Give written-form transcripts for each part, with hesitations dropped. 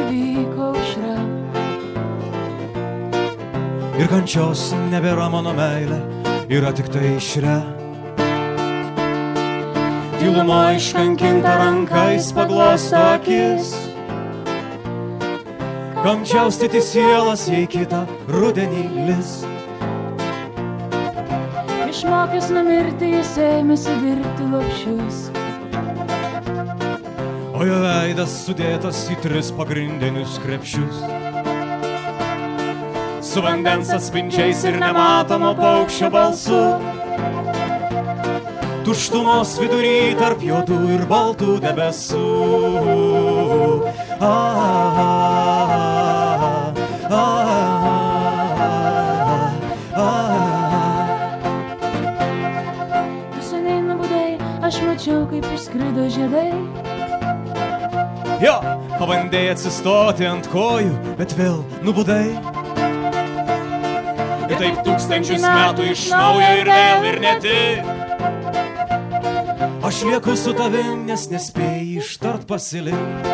vyko aušra. Ir kančios nebėra mano meilė, yra tik tai išre. Tylumo iškankinta rankais paglosto akis. Kam čiaustyti sielas, jei kitą rudenį lis. Išmokęs numirti, jis ėmėsi virti lopšius. O jo veidas sudėtas į 3 pagrindinius krepšius. Su vandens atspindžiais ir nematomo paukščio balsu. Tuštumos vidury tarp juodų ir baltų debesų. Tu seniai nubudai, aš mačiau, kaip išskrido žiedai. Jo, pabandėjai atsistoti ant kojų, bet vėl nubudai. Ir taip 1000 metų iš naujo ir vėl ir ne tik. Aš lieku su tavim, nes nespėjai ištart pasilik.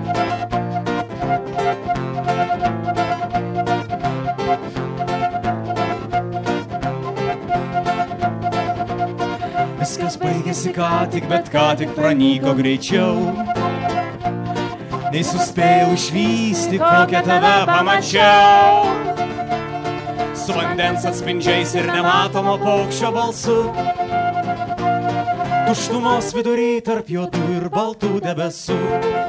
Viskas baigėsi ką tik, bet ką tik pranyko greičiau. Nei suspėjau išvysti, kokią tave pamačiau. Su vandens atspindžiais ir nematomo paukščio balsu. Tuštumos vidury tarp juodų ir baltų debesų.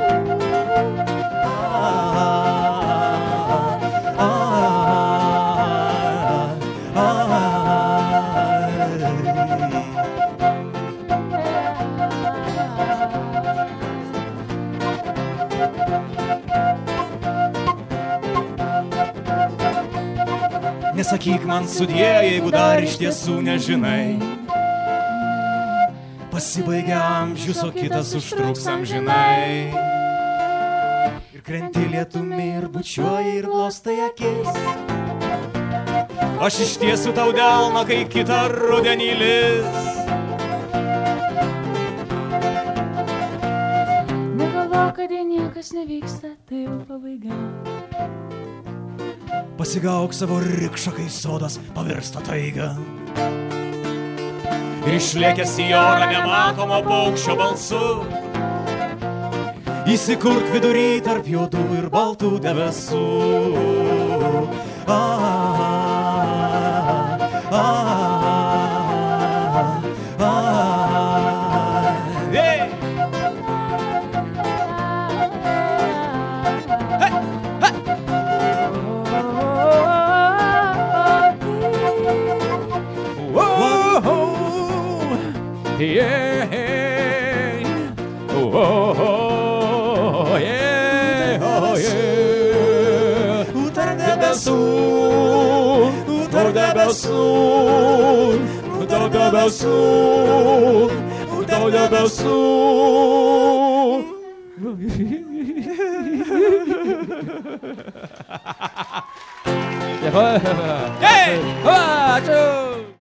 Nesakyk man sudie, jeigu dar iš tiesų nežinai. Pasibaigia amžius, o kitas užtruks amžinai. Ir krenti lietumi ir bučiuoji ir glostai akis. Aš ištiesiu tau delną, kai kitą rudenį lis. Negalvok, kad jei niekas nevyksta, tai jau pabaiga. Pasigauk savo rikšą, kai sodas pavirsta taiga. Ir išlėkęs į orą nematomo paukščio balsu. Įsikurk vidury tarp juodų ir baltų debesų. Yeah, oh, yeah, oh, yeah. Tarp debesų, Tarp debesų, tarp debesų, tarp debesų. Dėkui.